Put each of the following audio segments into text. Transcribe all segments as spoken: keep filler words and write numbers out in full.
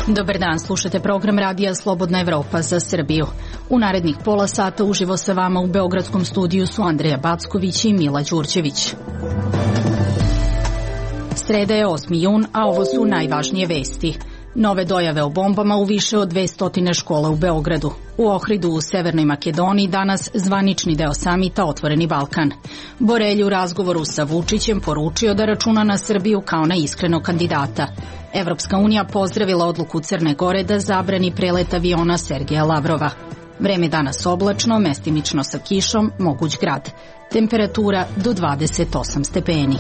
Dobar dan, slušate program Radija Slobodna Evropa za Srbiju. U narednih pola sata uživo sa vama u beogradskom studiju su Andreja Backović i Mila Đurđević. Sreda je osmi jun, a ovo su najvažnije vesti. Nove dojave o bombama u više od dvesta škola u Beogradu. U Ohridu u Severnoj Makedoniji danas zvanični deo samita Otvoreni Balkan. Borelj u razgovoru sa Vučićem poručio da računa na Srbiju kao na iskrenog kandidata. Evropska unija pozdravila odluku Crne Gore da zabrani prelet aviona Sergeja Lavrova. Vreme danas oblačno, mestimično sa kišom, moguć grad. Temperatura do dvadeset osam stepeni.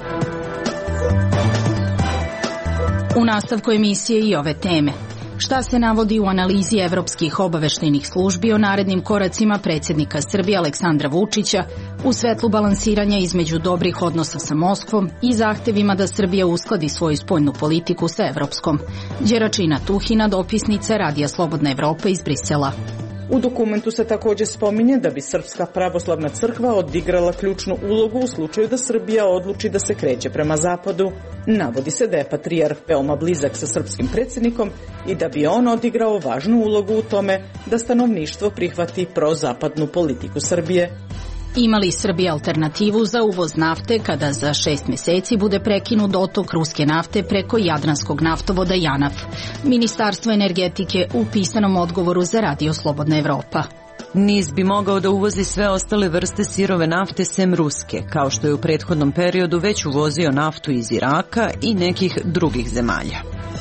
U nastavku emisije i ove teme. Šta se navodi u analizi evropskih obaveštajnih službi o narednim koracima predsjednika Srbije Aleksandra Vučića u svetlu balansiranja između dobrih odnosa sa Moskvom i zahtevima da Srbija uskladi svoju spoljnu politiku sa evropskom. Đeračina Tuhina, dopisnica Radija Slobodna Evropa iz Brisela. U dokumentu se također spominje da bi Srpska pravoslavna crkva odigrala ključnu ulogu u slučaju da Srbija odluči da se kreće prema zapadu. Navodi se da je patrijarh veoma blizak sa srpskim predsjednikom i da bi on odigrao važnu ulogu u tome da stanovništvo prihvati prozapadnu politiku Srbije. Ima li Srbija alternativu za uvoz nafte kada za šest mjeseci bude prekinut dotok ruske nafte preko jadranskog naftovoda JANAF? Ministarstvo energetike u pisanom odgovoru za Radio Slobodna Evropa. NIS bi mogao da uvozi sve ostale vrste sirove nafte sem ruske, kao što je u prethodnom periodu već uvozio naftu iz Iraka i nekih drugih zemalja.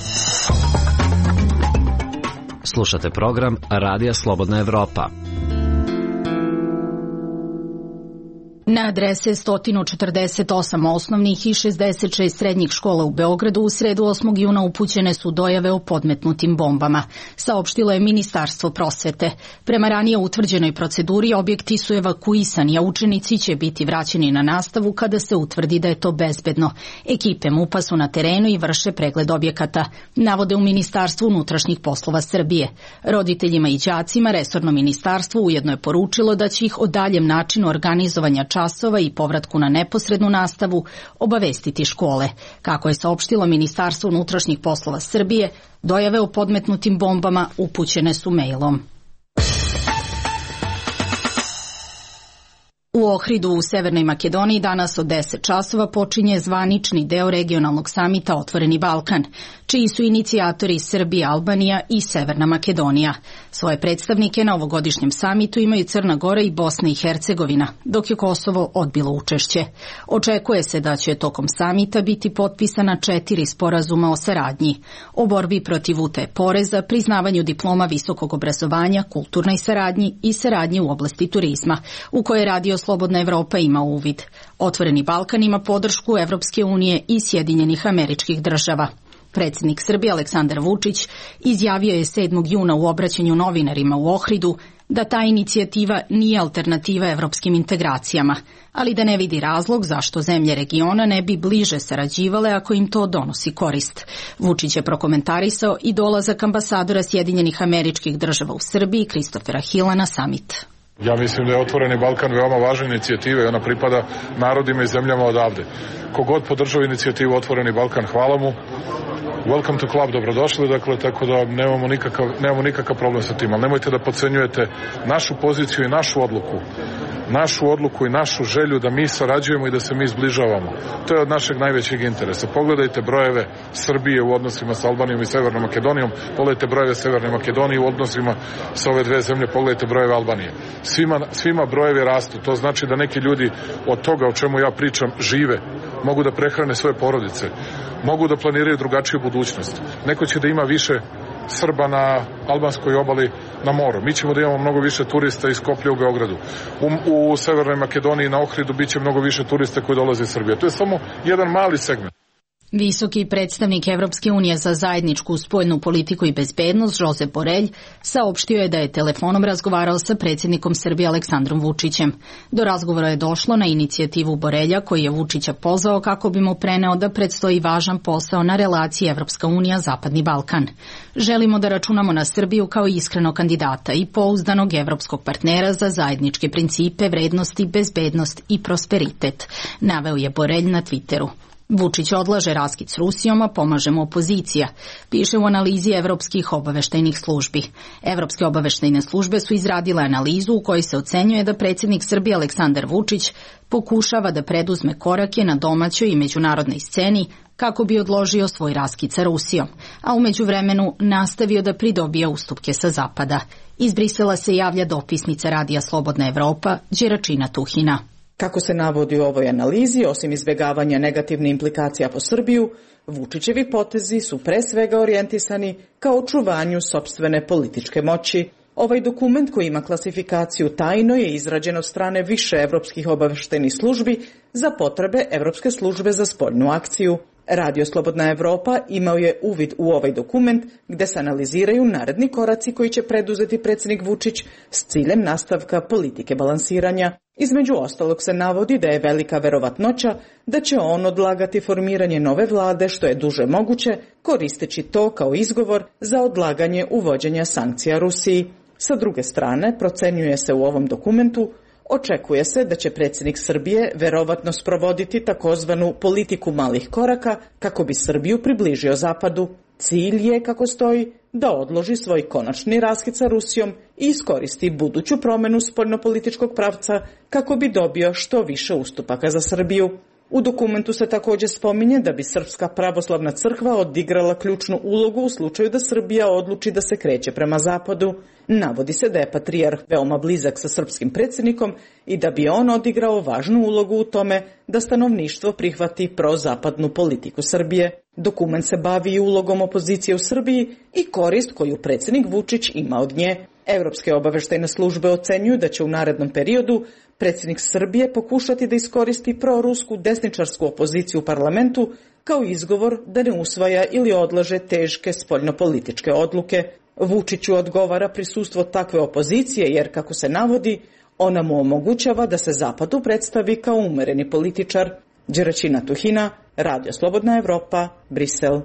Slušate program Radija Slobodna Evropa. Na adrese sto četrdeset osam osnovnih i šezdeset šest srednjih škola u Beogradu u sredu osmog juna upućene su dojave o podmetnutim bombama, saopštilo je Ministarstvo prosvete. Prema ranije utvrđenoj proceduri objekti su evakuisani, a učenici će biti vraćeni na nastavu kada se utvrdi da je to bezbedno. Ekipe MUP-a su na terenu i vrše pregled objekata, navode u Ministarstvu unutrašnjih poslova Srbije. Roditeljima i đacima resorno ministarstvo ujedno je poručilo da će ih o daljem načinu organizovanja časova i povratku na neposrednu nastavu obavestiti škole. Kako je saopštilo Ministarstvo unutrašnjih poslova Srbije, dojave o podmetnutim bombama upućene su mailom. U Ohridu u Severnoj Makedoniji danas od deset časova počinje zvanični deo regionalnog samita Otvoreni Balkan, čiji su inicijatori Srbija, Albanija i Severna Makedonija. Svoje predstavnike na ovogodišnjem samitu imaju Crna Gora i Bosna i Hercegovina, dok je Kosovo odbilo učešće. Očekuje se da će tokom samita biti potpisana četiri sporazuma o saradnji, o borbi protiv utaje poreza, priznavanju diploma visokog obrazovanja, kulturnoj saradnji i saradnji u oblasti turizma, u kojoj Radio Slobodna Evropa ima uvid. Otvoreni Balkan ima podršku Evropske unije i Sjedinjenih Američkih Država. Predsjednik Srbije Aleksandar Vučić izjavio je sedmog juna u obraćanju novinarima u Ohridu da ta inicijativa nije alternativa evropskim integracijama, ali da ne vidi razlog zašto zemlje regiona ne bi bliže sarađivale ako im to donosi korist. Vučić je prokomentarisao i dolazak ambasadora Sjedinjenih Američkih Država u Srbiji Kristofera Hila na samit. Ja mislim da je Otvoreni Balkan veoma važna inicijativa i ona pripada narodima i zemljama odavde. Kogod podržava inicijativu Otvoreni Balkan, hvala mu. Welcome to club, dobrodošli, dakle, tako da nemamo nikakav, nemamo nikakav problem sa tim, ali nemojte da podcenjujete našu poziciju i našu odluku. Našu odluku i našu želju da mi sarađujemo i da se mi zbližavamo. To je od našeg najvećeg interesa. Pogledajte brojeve Srbije u odnosima sa Albanijom i Severnom Makedonijom, pogledajte brojeve Severne Makedonije u odnosima sa ove dve zemlje, pogledajte brojeve Albanije. Svima, svima brojevi rastu, to znači da neki ljudi od toga o čemu ja pričam žive, mogu da prehrane svoje porodice, mogu da planiraju drugačiju budućnost. Neko će da ima više Srba na albanskoj obali na moru. Mi ćemo da imamo mnogo više turista iz Skoplja u Beogradu. U, u Severnoj Makedoniji na Ohridu bit će mnogo više turista koji dolaze iz Srbije. To je samo jedan mali segment. Visoki predstavnik Evropske unije za zajedničku spoljnu politiku i bezbednost Josep Borelj saopštio je da je telefonom razgovarao sa predsjednikom Srbije Aleksandrom Vučićem. Do razgovora je došlo na inicijativu Borelja koji je Vučića pozvao kako bi mu preneo da predstoji važan posao na relaciji Evropska unija Zapadni Balkan. Želimo da računamo na Srbiju kao iskrenog kandidata i pouzdanog evropskog partnera za zajedničke principe, vrednosti, bezbednost i prosperitet, naveo je Borelj na Twitteru. Vučić odlaže raskid s Rusijom, a pomaže mu opozicija, piše u analizi evropskih obaveštajnih službi. Evropske obaveštajne službe su izradile analizu u kojoj se ocenjuje da predsjednik Srbije Aleksandar Vučić pokušava da preduzme korake na domaćoj i međunarodnoj sceni kako bi odložio svoj raskid sa Rusijom, a u međuvremenu nastavio da pridobija ustupke sa Zapada. Iz Brisela se javlja dopisnica Radija Slobodna Evropa, Đeračina Tuhina. Kako se navodi u ovoj analizi, osim izbjegavanja negativnih implikacija po Srbiju, Vučićevi potezi su pre svega orijentisani ka očuvanju sopstvene političke moći. Ovaj dokument, koji ima klasifikaciju tajno, je izrađen od strane više evropskih obaveštajnih službi za potrebe Evropske službe za spoljnu akciju. Radio Slobodna Evropa imao je uvid u ovaj dokument gde se analiziraju naredni koraci koji će preduzeti predsjednik Vučić s ciljem nastavka politike balansiranja. Između ostalog se navodi da je velika verovatnoća da će on odlagati formiranje nove vlade što je duže moguće, koristeći to kao izgovor za odlaganje uvođenja sankcija Rusiji. Sa druge strane, procenjuje se u ovom dokumentu, očekuje se da će predsjednik Srbije verovatno sprovoditi takozvanu politiku malih koraka kako bi Srbiju približio Zapadu. Cilj je, kako stoji, da odloži svoj konačni raskid sa Rusijom i iskoristi buduću promjenu spoljnopolitičkog pravca kako bi dobio što više ustupaka za Srbiju. U dokumentu se također spominje da bi Srpska pravoslavna crkva odigrala ključnu ulogu u slučaju da Srbija odluči da se kreće prema Zapadu. Navodi se da je patrijarh veoma blizak sa srpskim predsjednikom i da bi on odigrao važnu ulogu u tome da stanovništvo prihvati prozapadnu politiku Srbije. Dokument se bavi i ulogom opozicije u Srbiji i korist koju predsjednik Vučić ima od nje. Evropske obaveštajne službe ocenjuju da će u narednom periodu predsjednik Srbije pokušati da iskoristi prorusku desničarsku opoziciju u parlamentu kao izgovor da ne usvaja ili odlaže teške spoljnopolitičke odluke. Vučiću odgovara prisustvo takve opozicije jer, kako se navodi, ona mu omogućava da se Zapadu predstavi kao umereni političar. Đeračina Tuhina, Radio Slobodna Evropa, Brisel.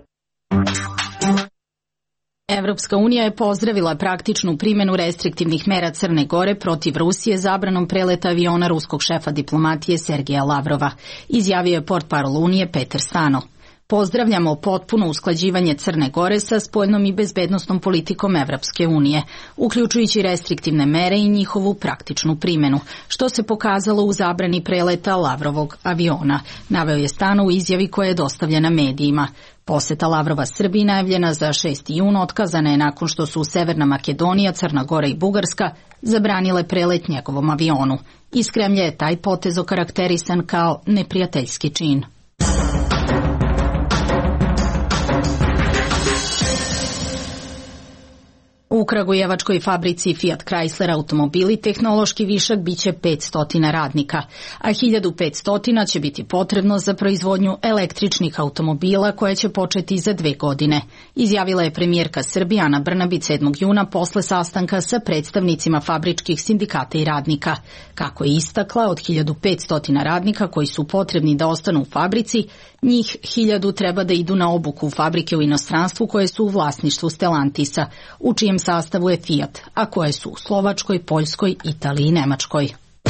Evropska unija je pozdravila praktičnu primjenu restriktivnih mera Crne Gore protiv Rusije zabranom preleta aviona ruskog šefa diplomatije Sergeja Lavrova, izjavio je portparol Unije Peter Stano. Pozdravljamo potpuno usklađivanje Crne Gore sa spoljnom i bezbednosnom politikom Evropske unije, uključujući restriktivne mere i njihovu praktičnu primjenu, što se pokazalo u zabrani preleta Lavrovog aviona, naveo je Stano u izjavi koja je dostavljena medijima. Poseta Lavrova Srbiji najavljena za šesti jun otkazana je nakon što su Severna Makedonija, Crna Gora i Bugarska zabranile prelet njegovom avionu. Iz Kremlja je taj potez okarakterisan kao neprijateljski čin. U kragujevačkoj fabrici Fiat Chrysler automobili tehnološki višak biće petsto radnika, a hiljadu petsto će biti potrebno za proizvodnju električnih automobila koje će početi za dve godine, izjavila je premijerka Srbije Ana Brnabić sedmog juna posle sastanka sa predstavnicima fabričkih sindikata i radnika. Kako je istakla, od hiljadu petsto radnika koji su potrebni da ostanu u fabrici, njih hiljadu treba da idu na obuku u fabrike u inostranstvu koje su u vlasništvu Stellantisa, u čijem sastavu je Fiat, a koje su u Slovačkoj, Poljskoj, Italiji i Nemačkoj.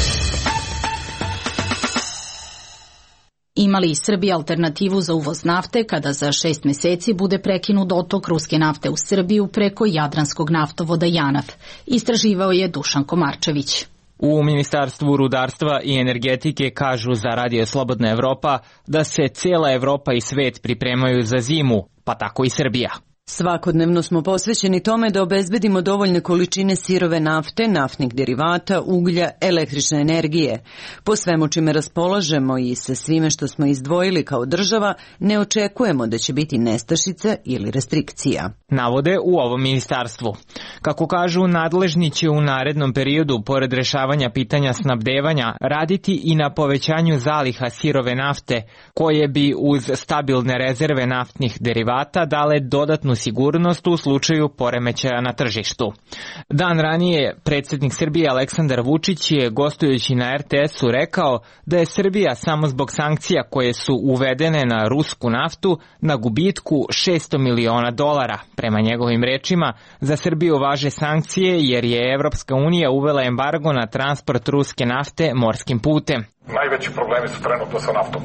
Ima li Srbija alternativu za uvoz nafte kada za šest meseci bude prekinut dotok ruske nafte u Srbiju preko Jadranskog naftovoda JANAF, istraživao je Dušan Komarčević. U Ministarstvu rudarstva i energetike kažu za Radio Slobodna Evropa da se cijela Evropa i svet pripremaju za zimu, pa tako i Srbija. Svakodnevno smo posvećeni tome da obezbedimo dovoljne količine sirove nafte, naftnih derivata, uglja, električne energije. Po svemu čime raspolažemo i sa svime što smo izdvojili kao država, ne očekujemo da će biti nestašice ili restrikcija. Navode u ovom ministarstvu. Kako kažu, nadležni će u narednom periodu, pored rešavanja pitanja snabdevanja, raditi i na povećanju zaliha sirove nafte, koje bi uz stabilne rezerve naftnih derivata dale dodatnu sigurnost u slučaju poremećaja na tržištu. Dan ranije predsjednik Srbije Aleksandar Vučić je, gostujući na er te esu, rekao da je Srbija samo zbog sankcija koje su uvedene na rusku naftu na gubitku šesto miliona dolara. Prema njegovim rečima, za Srbiju važe sankcije jer je Evropska unija uvela embargo na transport ruske nafte morskim putem. Najveći problemi su trenutno sa naftom.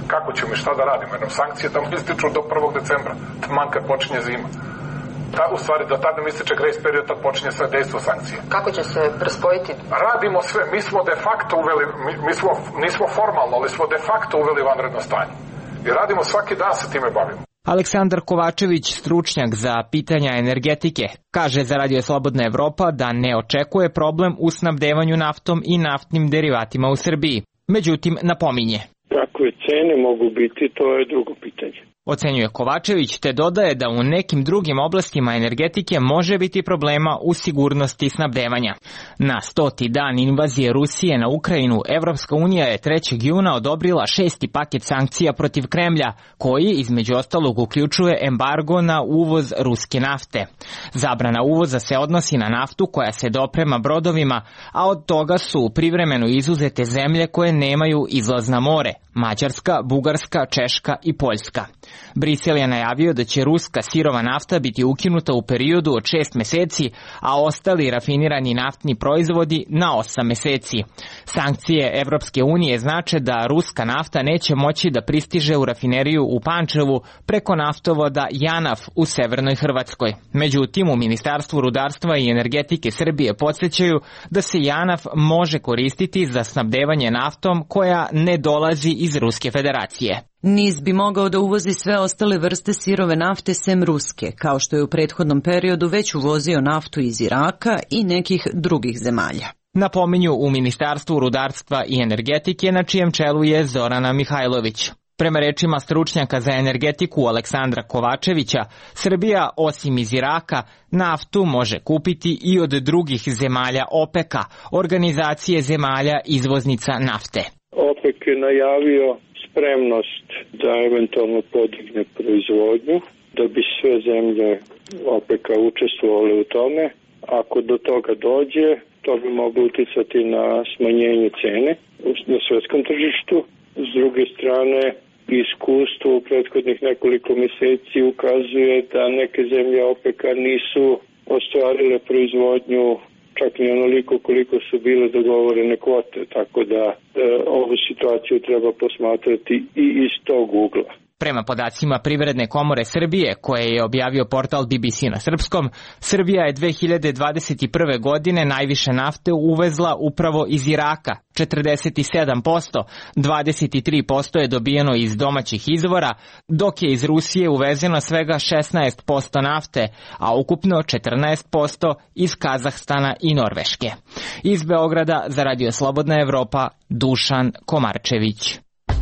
Kako ćemo i šta da radimo? Jer nam sankcije tamo ističu do prvog decembra, taman kad počinje zima. Ta, u stvari, do tada nam ističe grace period, tad počinje sve dejstvo sankcije. Kako će se raspojiti? Radimo sve. Mi smo de facto uveli, mi, mi smo, nismo formalno, ali smo de facto uveli vanredno stanje. I radimo svaki dan se time bavimo. Aleksandar Kovačević, stručnjak za pitanja energetike, kaže za Radio Slobodna Evropa da ne očekuje problem u snabdevanju naftom i naftnim derivatima u Srbiji. Međutim, napominje. Kakve cene mogu biti, to je drugo pitanje. Ocenjuje Kovačević, te dodaje da u nekim drugim oblastima energetike može biti problema u sigurnosti snabdevanja. Na stoti dan invazije Rusije na Ukrajinu, Evropska unija je trećeg juna odobrila šesti paket sankcija protiv Kremlja, koji između ostalog uključuje embargo na uvoz ruske nafte. Zabrana uvoza se odnosi na naftu koja se doprema brodovima, a od toga su privremeno izuzete zemlje koje nemaju izlaz na more: Mađarska, Bugarska, Češka i Poljska. Brisel je najavio da će ruska sirova nafta biti ukinuta u periodu od šest meseci, a ostali rafinirani naftni proizvodi na osam meseci. Sankcije Evropske unije znače da ruska nafta neće moći da pristiže u rafineriju u Pančevu preko naftovoda Janaf u severnoj Hrvatskoj. Međutim, u Ministarstvu rudarstva i energetike Srbije podsjećaju da se Janaf može koristiti za snabdevanje naftom koja ne dolazi iz Ruske federacije. Niz bi mogao da uvozi sve ostale vrste sirove nafte sem ruske, kao što je u prethodnom periodu već uvozio naftu iz Iraka i nekih drugih zemalja. Napominju u Ministarstvu rudarstva i energetike, na čijem čelu je Zorana Mihajlović. Prema rečima stručnjaka za energetiku Aleksandra Kovačevića, Srbija osim iz Iraka naftu može kupiti i od drugih zemalja OPEC-a, organizacije zemalja izvoznica nafte. OPEC je najavio spremnost da eventualno podigne proizvodnju, da bi sve zemlje OPEC-a učestvovale u tome. Ako do toga dođe, to bi moglo uticati na smanjenje cene na svetskom tržištu. S druge strane, iskustvo u prethodnih nekoliko meseci ukazuje da neke zemlje OPEC-a nisu ostvarile proizvodnju čak ni onoliko koliko su bile dogovorene kvote, tako da e, ovu situaciju treba posmatrati i iz tog ugla. Prema podacima Privredne komore Srbije, koje je objavio portal B B C na srpskom, Srbija je dve hiljade dvadeset prve. godine najviše nafte uvezla upravo iz Iraka, četrdeset sedam posto, dvadeset tri posto je dobijeno iz domaćih izvora, dok je iz Rusije uvezeno svega šesnaest posto nafte, a ukupno četrnaest posto iz Kazahstana i Norveške. Iz Beograda za Radio Slobodna Evropa, Dušan Komarčević.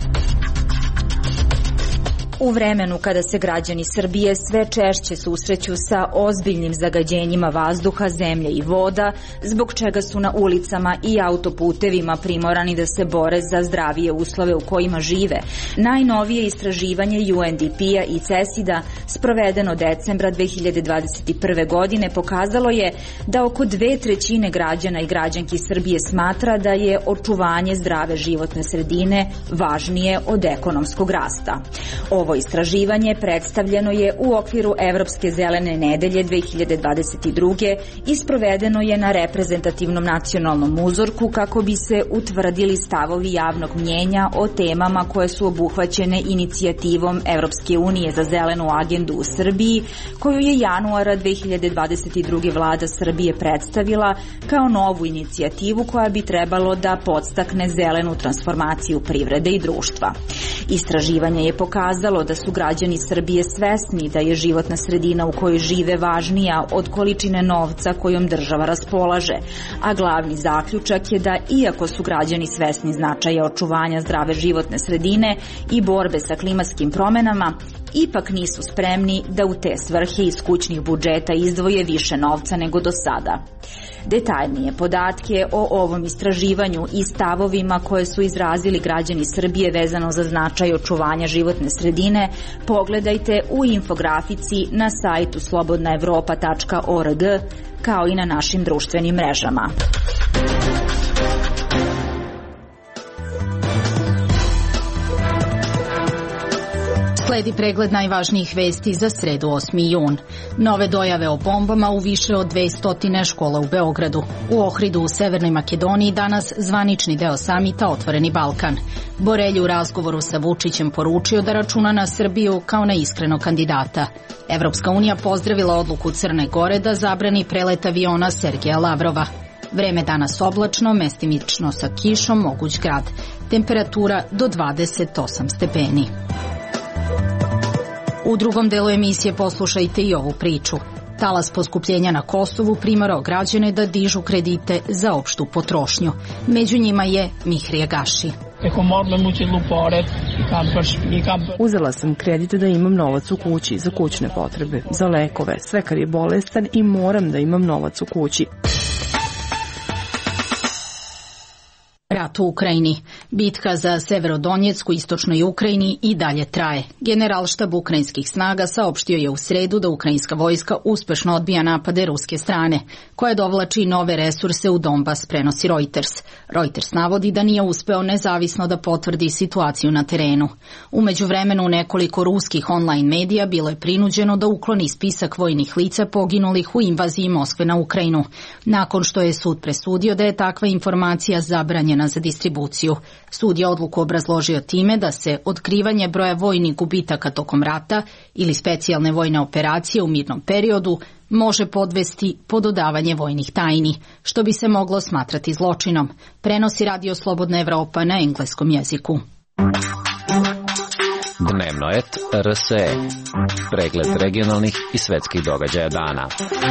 U vremenu kada se građani Srbije sve češće susreću sa ozbiljnim zagađenjima vazduha, zemlje i voda, zbog čega su na ulicama i autoputevima primorani da se bore za zdravije uslove u kojima žive, najnovije istraživanje U N D P-a i CESID-a sprovedeno decembra dve hiljade dvadeset prve. godine pokazalo je da oko dve trećine građana i građanki Srbije smatra da je očuvanje zdrave životne sredine važnije od ekonomskog rasta. Ovo istraživanje predstavljeno je u okviru Evropske zelene nedelje dve hiljade dvadeset druge. i sprovedeno je na reprezentativnom nacionalnom uzorku kako bi se utvrdili stavovi javnog mnjenja o temama koje su obuhvaćene inicijativom Evropske unije za zelenu agendu u Srbiji, koju je januara dve hiljade dvadeset druge. vlada Srbije predstavila kao novu inicijativu koja bi trebalo da podstakne zelenu transformaciju privrede i društva. Istraživanje je pokazalo da su građani Srbije svesni da je životna sredina u kojoj žive važnija od količine novca kojom država raspolaže, a glavni zaključak je da iako su građani svesni značaja očuvanja zdrave životne sredine i borbe sa klimatskim promenama, ipak nisu spremni da u te svrhe iz kućnih budžeta izdvoje više novca nego do sada. Detaljnije podatke o ovom istraživanju i stavovima koje su izrazili građani Srbije vezano za značaj očuvanja životne sredine pogledajte u infografici na sajtu slobodna evropa tačka org kao i na našim društvenim mrežama. Sledi pregled najvažnijih vesti za sredu osmi jun. Nove dojave o bombama u više od dvesta škola u Beogradu. U Ohridu u Severnoj Makedoniji danas zvanični deo samita Otvoreni Balkan. Borelj u razgovoru sa Vučićem poručio da računa na Srbiju kao na iskrenog kandidata. Evropska unija pozdravila odluku Crne Gore da zabrani prelet aviona Sergeja Lavrova. Vreme danas oblačno, mestimično sa kišom, moguć grad. Temperatura do dvadeset osam stepeni. U drugom delu emisije poslušajte i ovu priču. Talas poskupljenja na Kosovu primarao građane da dižu kredite za opštu potrošnju. Među njima je Mihrija Gaši. Uzela sam kredite da imam novac u kući za kućne potrebe, za lekove, sve kad je bolestan i moram da imam novac u kući. Rat u Ukrajini. Bitka za Severodonjecku u istočnoj Ukrajini i dalje traje. Generalštab ukrajinskih snaga saopštio je u sredu da ukrajinska vojska uspešno odbija napade ruske strane, koja dovlači nove resurse u Donbas, prenosi Reuters. Reuters navodi da nije uspeo nezavisno da potvrdi situaciju na terenu. U međuvremenu nekoliko ruskih online medija bilo je prinuđeno da ukloni spisak vojnih lica poginulih u invaziji Moskve na Ukrajinu, nakon što je sud presudio da je takva informacija zabranjena za distribuciju. Sud je odluku obrazložio time da se otkrivanje broja vojnih gubitaka tokom rata ili specijalne vojne operacije u mirnom periodu može podvesti pod dodavanje vojnih tajni, što bi se moglo smatrati zločinom, prenosi Radio Slobodna Evropa na engleskom jeziku. Dnevno et R S E. Pregled regionalnih i svetskih događaja dana.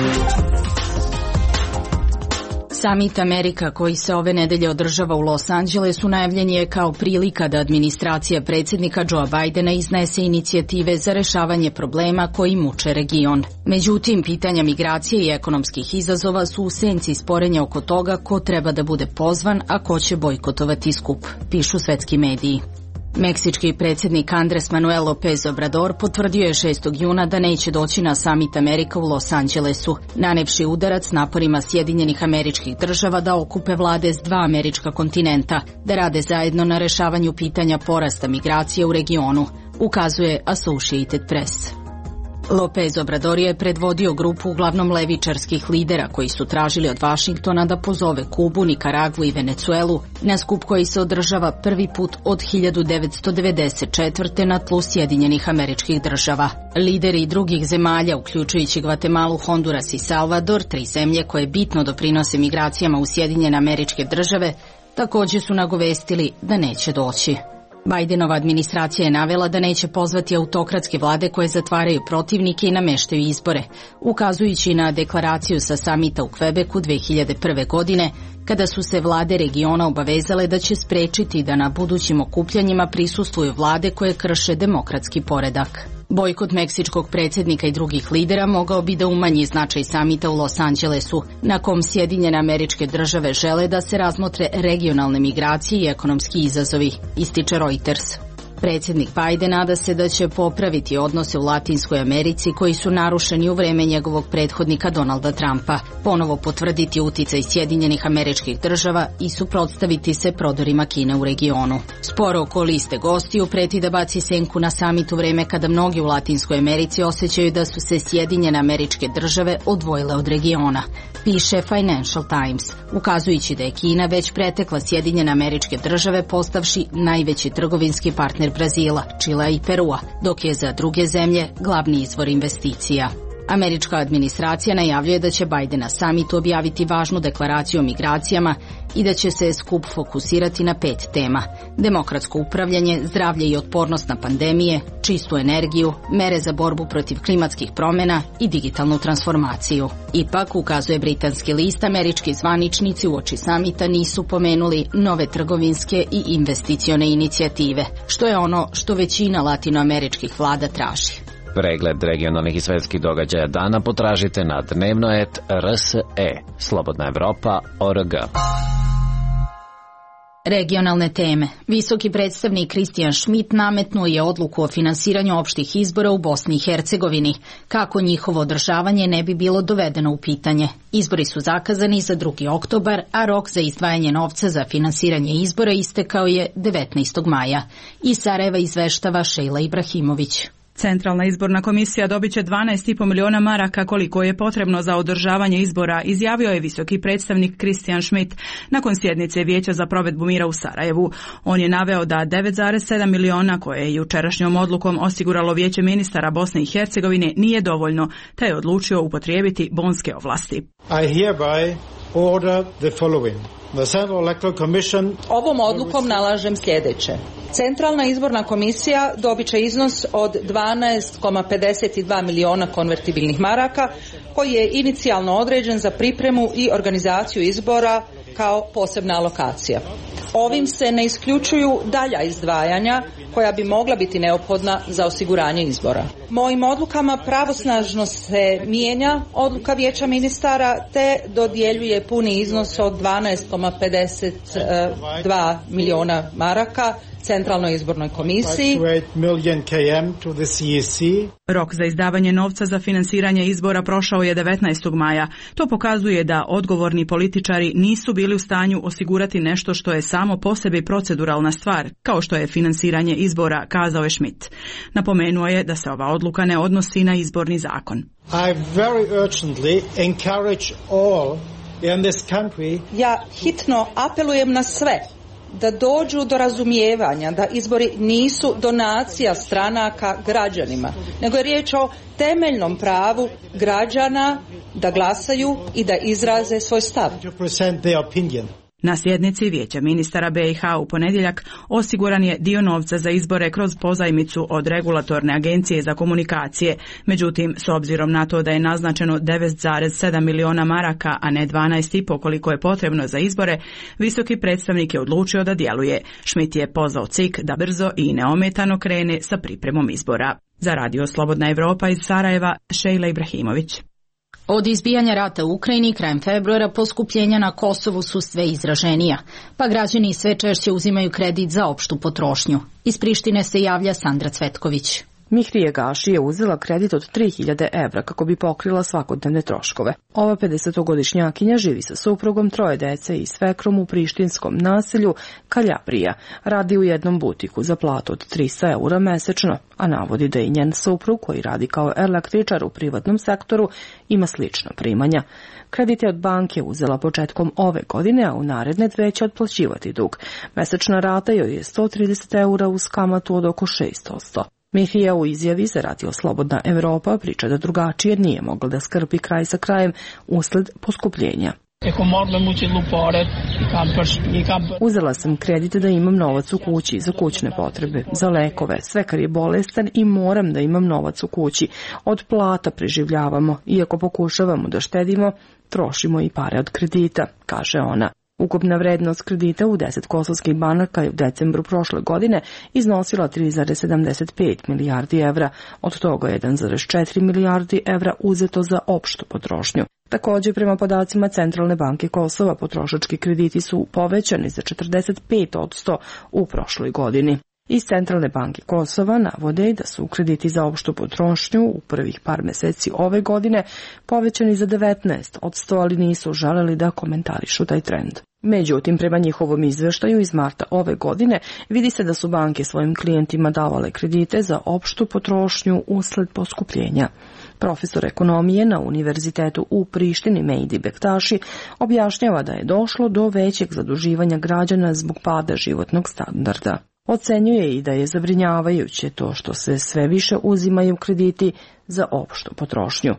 Samit Amerika koji se ove nedelje održava u Los Angelesu najavljen je kao prilika da administracija predsjednika Joea Bidena iznese inicijative za rešavanje problema koji muče region. Međutim, pitanja migracije i ekonomskih izazova su u senci sporenja oko toga ko treba da bude pozvan, a ko će bojkotovati skup, pišu svetski mediji. Meksički predsjednik Andres Manuel López Obrador potvrdio je šestog juna da neće doći na Samit Amerika u Los Angelesu, nanevši udarac naporima Sjedinjenih Američkih Država da okupe vlade s dva američka kontinenta, da rade zajedno na rešavanju pitanja porasta migracije u regionu, ukazuje Associated Press. López Obrador je predvodio grupu uglavnom levičarskih lidera koji su tražili od Vašingtona da pozove Kubu, Nikaragvu i Venecuelu na skup koji se održava prvi put od hiljadu devetsto devedeset četvrte na tlu Sjedinjenih Američkih Država. Lideri drugih zemalja, uključujući Gvatemalu, Honduras i Salvador, tri zemlje koje bitno doprinose migracijama u Sjedinjene Američke Države, također su nagovestili da neće doći. Bidenova administracija je navela da neće pozvati autokratske vlade koje zatvaraju protivnike i nameštaju izbore, ukazujući na deklaraciju sa samita u Kvebeku dve hiljade prve. godine, kada su se vlade regiona obavezale da će sprečiti da na budućim okupljanjima prisustvuju vlade koje krše demokratski poredak. Bojkot meksičkog predsjednika i drugih lidera mogao bi da umanji značaj samita u Los Angelesu, na kom Sjedinjene Američke Države žele da se razmotre regionalne migracije i ekonomski izazovi, ističe Reuters. Predsjednik Biden nada se da će popraviti odnose u Latinskoj Americi koji su narušeni u vreme njegovog prethodnika Donalda Trumpa, ponovo potvrditi uticaj Sjedinjenih Američkih Država i suprotstaviti se prodorima Kine u regionu. Sporo oko liste gostiju preti da baci senku na samit u vreme kada mnogi u Latinskoj Americi osjećaju da su se Sjedinjene Američke Države odvojile od regiona, piše Financial Times, ukazujući da je Kina već pretekla Sjedinjene Američke Države postavši najveći trgovinski partner Brazila, Čilea i Perua, dok je za druge zemlje glavni izvor investicija. Američka administracija najavljuje da će Biden na samitu objaviti važnu deklaraciju o migracijama i da će se skup fokusirati na pet tema: demokratsko upravljanje, zdravlje i otpornost na pandemije, čistu energiju, mere za borbu protiv klimatskih promjena i digitalnu transformaciju. Ipak, ukazuje britanski list, američki zvaničnici uoči samita nisu pomenuli nove trgovinske i investicione inicijative, što je ono što većina latinoameričkih vlada traži. Pregled regionalnih i svetskih događaja dana potražite na dnevno et R S E, Slobodna Evropa, O R G. Regionalne teme. Visoki predstavnik Christian Schmidt nametnuo je odluku o finansiranju opštih izbora u Bosni i Hercegovini, kako njihovo održavanje ne bi bilo dovedeno u pitanje. Izbori su zakazani za drugi oktobar, a rok za izdvajanje novca za finansiranje izbora istekao je devetnaestog maja. Iz Sarajeva izveštava Šejla Ibrahimović. Centralna izborna komisija dobit će dvanaest i po miliona maraka koliko je potrebno za održavanje izbora, izjavio je visoki predstavnik Christian Schmidt nakon sjednice Vijeća za provedbu mira u Sarajevu. On je naveo da devet zarez sedam miliona koje je jučerašnjom odlukom osiguralo Vijeće ministara Bosne i Hercegovine nije dovoljno, te je odlučio upotrijebiti bonske ovlasti. I hereby order the following. Ovom odlukom nalažem sljedeće. Centralna izborna komisija dobit će iznos od dvanaest zarez pedeset dva miliona konvertibilnih maraka koji je inicijalno određen za pripremu i organizaciju izbora kao posebna alokacija. Ovim se ne isključuju dalja izdvajanja koja bi mogla biti neophodna za osiguranje izbora. Mojim odlukama pravosnažno se mijenja odluka Vijeća ministara te dodjeljuje puni iznos od dvanaest zarez pedeset dva miliona maraka Centralnoj izbornoj komisiji. Rok za izdavanje novca za finansiranje izbora prošao je devetnaestog maja. To pokazuje da odgovorni političari nisu bili u stanju osigurati nešto što je samo po sebi proceduralna stvar, kao što je finansiranje izbora, kazao je Schmidt. Napomenuo je da se ova odluka ne odnosi na izborni zakon. I very urgently encourage all in this country. Ja hitno apelujem na sve da dođu do razumijevanja da izbori nisu donacija stranaka građanima, nego je riječ o temeljnom pravu građana da glasaju i da izraze svoj stav. Na sjednici Vijeća ministara B i H u ponedjeljak osiguran je dio novca za izbore kroz pozajmicu od regulatorne agencije za komunikacije. Međutim, s obzirom na to da je naznačeno devet zarez sedam miliona maraka, a ne dvanaest i po koliko je potrebno za izbore, visoki predstavnik je odlučio da djeluje. Schmidt je pozvao C I K da brzo i neometano krene sa pripremom izbora. Za Radio Slobodna Evropa iz Sarajeva, Šejla Ibrahimović. Od izbijanja rata u Ukrajini krajem februara poskupljenja na Kosovu su sve izraženija, pa građani sve češće uzimaju kredit za opštu potrošnju. Iz Prištine se javlja Sandra Cvetković. Mihrije Gaši je uzela kredit od tri hiljade evra kako bi pokrila svakodnevne troškove. Ova pedesetogodišnjakinja živi sa suprugom, troje dece i svekrom u prištinskom naselju Kaljaprija. Radi u jednom butiku za platu od trista eura mesečno, a navodi da i njen suprug, koji radi kao električar u privatnom sektoru, ima slična primanja. Kredit je od banke uzela početkom ove godine, a u naredne dve će otplaćivati dug. Mesečna rata joj je sto trideset eura uz kamatu od oko šest posto. Mihrija u izjavi za Radio Slobodna Evropa priča da drugačije nije mogla da skrpi kraj sa krajem usled poskupljenja. Uzela sam kredit da imam novac u kući za kućne potrebe, za lekove, svekar je bolestan i moram da imam novac u kući. Od plata preživljavamo, iako pokušavamo da štedimo, trošimo i pare od kredita, kaže ona. Ukupna vrednost kredita u deset kosovskih banaka je u decembru prošle godine iznosila tri zarez sedamdeset pet milijardi evra, od toga jedan zarez četiri milijardi evra uzeto za opštu potrošnju. Također, prema podacima Centralne banke Kosova, potrošački krediti su povećani za četrdeset pet posto u prošloj godini. Iz Centralne banke Kosova navode da su krediti za opštu potrošnju u prvih par meseci ove godine povećani za devetnaest posto, ali nisu želeli da komentarišu taj trend. Međutim, prema njihovom izveštaju iz marta ove godine vidi se da su banke svojim klijentima davale kredite za opštu potrošnju usled poskupljenja. Profesor ekonomije na Univerzitetu u Prištini Mejdi Bektaši objašnjava da je došlo do većeg zaduživanja građana zbog pada životnog standarda. Ocenjuje i da je zabrinjavajuće to što se sve više uzimaju krediti za opštu potrošnju.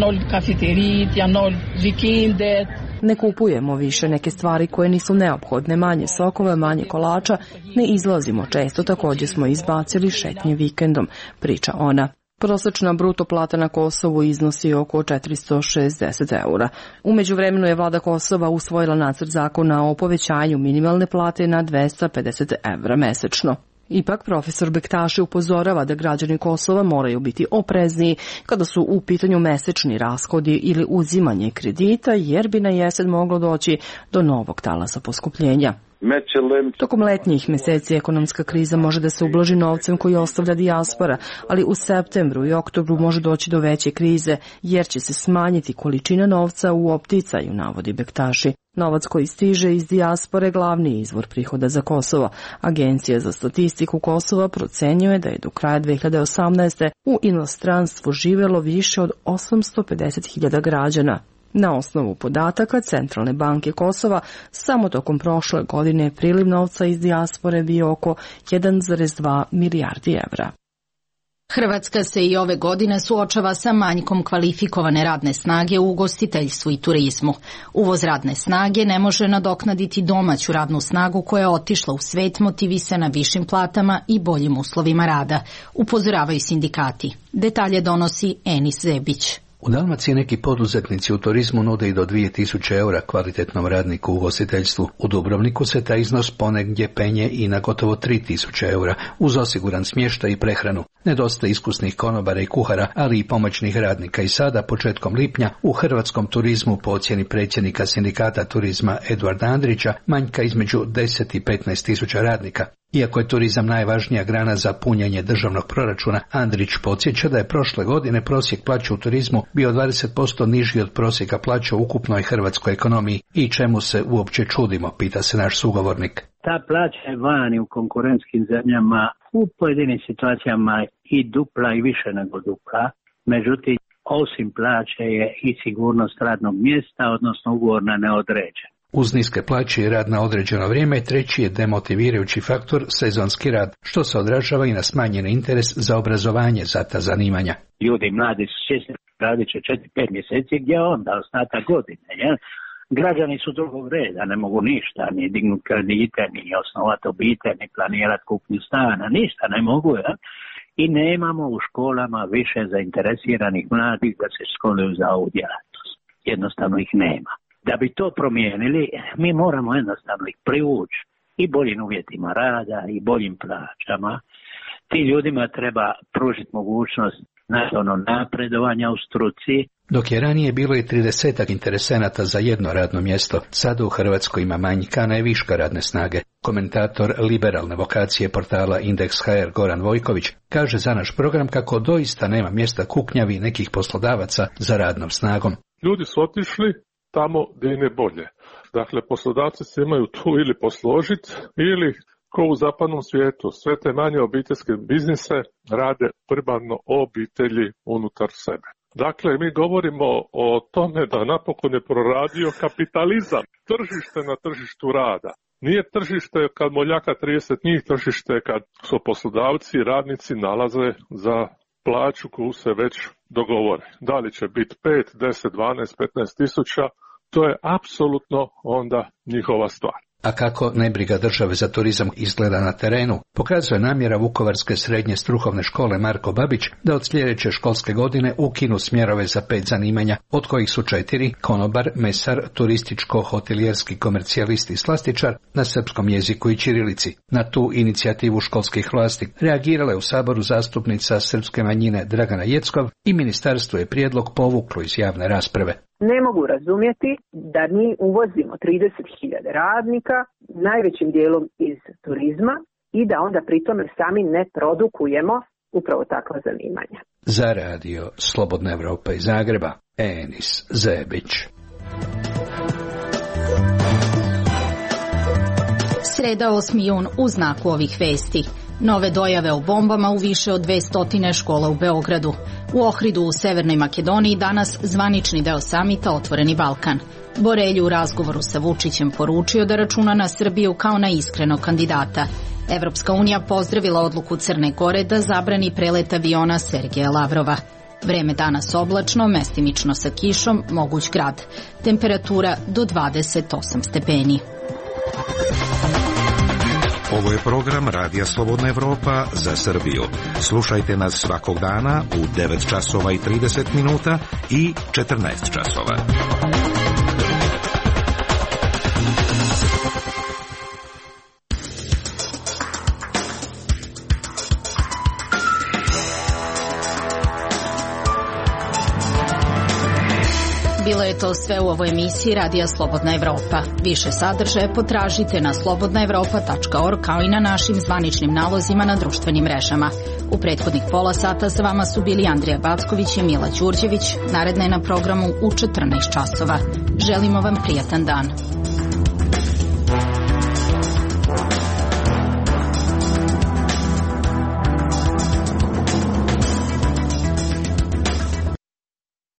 Ne kupujemo više neke stvari koje nisu neophodne, manje sokova, manje kolača, ne izlazimo često, također smo izbacili šetnje vikendom, priča ona. Prosječna bruto plata na Kosovu iznosi oko četiristo šezdeset eura. U međuvremenu je vlada Kosova usvojila nacrt zakona o povećanju minimalne plate na dvesta pedeset evra mesečno. Ipak, profesor Bektaši upozorava da građani Kosova moraju biti oprezniji kada su u pitanju mesečni rashodi ili uzimanje kredita, jer bi na jesen moglo doći do novog talasa poskupljenja. Tokom letnjih meseci ekonomska kriza može da se ublaži novcem koji ostavlja dijaspora, ali u septembru i oktobru može doći do veće krize, jer će se smanjiti količina novca u opticaju, navodi Bektaši. Novac koji stiže iz dijaspore glavni izvor prihoda za Kosovo. Agencija za statistiku Kosova procenjuje da je do kraja dve hiljade osamnaeste. u inostranstvu živelo više od osamsto pedeset hiljada građana. Na osnovu podataka Centralne banke Kosova, samo tokom prošle godine priliv novca iz dijaspore bio oko jedan zarez dva milijardi evra. Hrvatska se i ove godine suočava sa manjkom kvalifikovane radne snage u ugostiteljstvu i turizmu. Uvoz radne snage ne može nadoknaditi domaću radnu snagu koja je otišla u svet motivisana višim platama i boljim uslovima rada, upozoravaju sindikati. Detalje donosi Enis Zebić. U Dalmaciji neki poduzetnici u turizmu nude i do dvije tisuće eura kvalitetnom radniku u ugostiteljstvu. U Dubrovniku se taj iznos ponegdje penje i na gotovo tri tisuće eura, uz osiguran smještaj i prehranu. Nedostaje iskusnih konobara i kuhara, ali i pomoćnih radnika. I sada, početkom lipnja, u hrvatskom turizmu, po ocjeni predsjednika sindikata turizma Eduarda Andrića, manjka između deset i petnaest tisuća radnika. Iako je turizam najvažnija grana za punjenje državnog proračuna, Andrić podsjeća da je prošle godine prosjek plaće u turizmu bio dvadeset posto niži od prosjeka plaće u ukupnoj hrvatskoj ekonomiji. I čemu se uopće čudimo, pita se naš sugovornik. Ta plaća je vani u konkurentskim zemljama u pojedinim situacijama i dupla i više nego dupla. Međutim, osim plaće je i sigurnost radnog mjesta, odnosno ugovor na neodređen. Uz niske plaće i rad na određeno vrijeme, treći je demotivirajući faktor sezonski rad, što se odražava i na smanjeni interes za obrazovanje za ta zanimanja. Ljudi mladi su svjesni, radit će četiri pet mjeseci, gdje onda ostatak godine, jel? Građani su drugog reda, ne mogu ništa, ni dignuti kredite, ni osnovati obitelj, ni planirati kupnju stana, ništa ne mogu, jel? I nemamo u školama više zainteresiranih mladih da se školuju za ovu djelatnost. Jednostavno ih nema. Da bi to promijenili, mi moramo jednostavno ih privući i boljim uvjetima rada i boljim plaćama. Ti ljudima treba pružiti mogućnost naravno napredovanja u struci. Dok je ranije bilo i tridesetak interesenata za jedno radno mjesto, sada u Hrvatskoj ima manjka, a ne viška radne snage. Komentator liberalne vokacije portala Indeks ha er Goran Vojković kaže za naš program kako doista nema mjesta kuknjavi nekih poslodavaca za radnom snagom. Ljudi su otišli tamo gdje im je bolje. Dakle, poslodavci se imaju tu ili posložiti ili ko u zapadnom svijetu, sve te manje obiteljske biznise rade primarno obitelji unutar sebe. Dakle, mi govorimo o tome da napokon je proradio kapitalizam, tržište na tržištu rada. Nije tržište kad moljaka trideset njih, tržište kad su poslodavci i radnici nalaze za plaću koju se već dogovore. Da li će biti pet, deset, dvanaest, petnaest tisuća, to je apsolutno onda njihova stvar. A kako nebriga države za turizam izgleda na terenu, pokazuje namjera Vukovarske srednje strukovne škole Marko Babić da od sljedeće školske godine ukinu smjerove za pet zanimanja, od kojih su četiri: konobar, mesar, turističko-hotelijerski komercijalist i slastičar na srpskom jeziku i ćirilici. Na tu inicijativu školskih vlasti reagirala je u Saboru zastupnica srpske manjine Dragana Jeckov i ministarstvo je prijedlog povuklo iz javne rasprave. Ne mogu razumjeti da mi uvozimo trideset hiljada radnika, najvećim dijelom iz turizma, i da onda pritome sami ne produkujemo upravo takva zanimanja. Za radio Slobodna Evropa iz Zagreba, Enis Zebić. Sreda osmi jun u znaku ovih vesti. Nove dojave o bombama u više od dvesta škola u Beogradu. U Ohridu u Severnoj Makedoniji danas zvanični deo samita Otvoreni Balkan. Borelj u razgovoru sa Vučićem poručio da računa na Srbiju kao na iskrenog kandidata. Evropska unija pozdravila odluku Crne Gore da zabrani prelet aviona Sergeja Lavrova. Vreme danas oblačno, mestimično sa kišom, moguć grad. Temperatura do dvadeset osam stepeni. Ovo je program Radija Slobodna Evropa za Srbiju. Slušajte nas svakog dana u devet časova i trideset minuta i četrnaest časova. Bilo je to sve u ovoj emisiji Radija Slobodna Evropa. Više sadržaje potražite na slobodna evropa tačka org kao i na našim zvaničnim nalozima na društvenim mrežama. U prethodnih pola sata sa vama su bili Andrija Backović i Mila Đurđević. Naredna je na programu u četrnaest časova. Želimo vam prijatan dan.